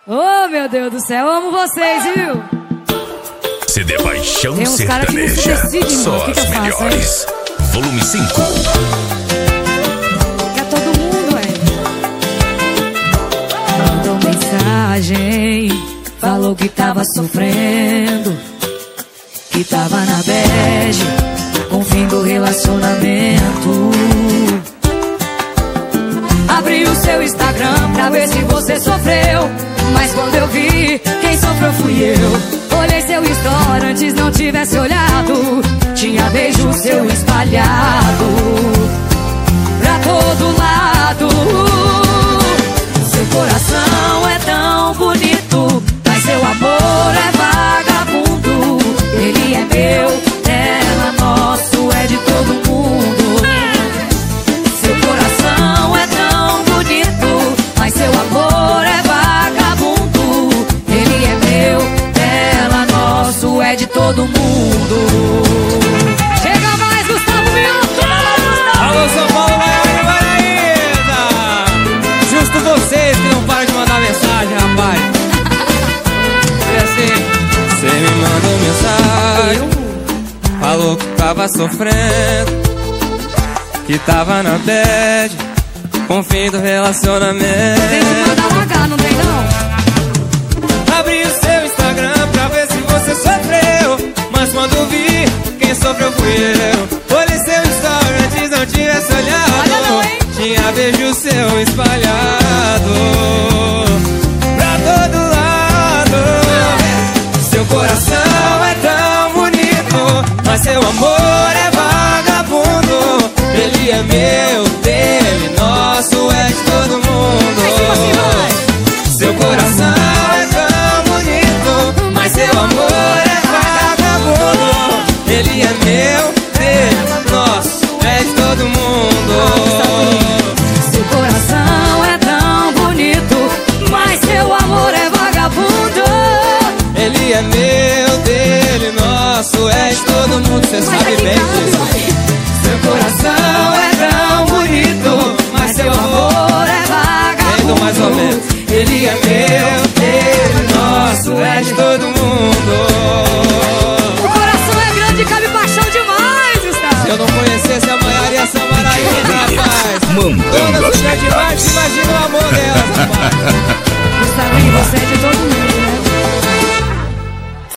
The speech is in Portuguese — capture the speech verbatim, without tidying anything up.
Oh, meu Deus do céu, eu amo vocês, viu? C D Paixão Tem uns caras que não se Sertaneja, decidem, só mano. O que que as eu faço, melhores. Volume cinco. Pra todo mundo, é. Mandou mensagem, falou que tava sofrendo, que tava na bege, com o fim do relacionamento. Abri o seu Instagram pra ver se você sofreu, mas quando eu vi, quem sofreu fui eu. Olhei seu story, antes não tivesse olhado, tinha beijo seu espalhado pra todo lado. Seu coração é tão bonito, mas seu amor é vagabundo. Ele é meu, ela nosso, é de todo mundo. Seu coração é tão bonito, mas seu amor é vagabundo. Ele é meu, ela nosso, é de todo mundo. Chega mais, Gustavo Mioto! Alô, São Paulo, Maior Paraíba! Justo vocês que não param de mandar mensagem, rapaz. É assim, cê me mandou mensagem, falou que tava sofrendo, que tava na bad, com o fim do relacionamento. Tem que mandar largar, não tem não? Abri o seu Instagram pra ver se você sofreu, mas quando vi, quem sofreu fui eu. Olhei seu story, antes não tivesse olhado, Olha não, hein? tinha beijo seu espalhado pra todo lado. Seu coração é tão bonito, mas seu amor é vagabundo. Ele é meu, dele, nosso, é de todo mundo. Seu coração é tão bonito, mas seu amor é vagabundo. Ele é meu,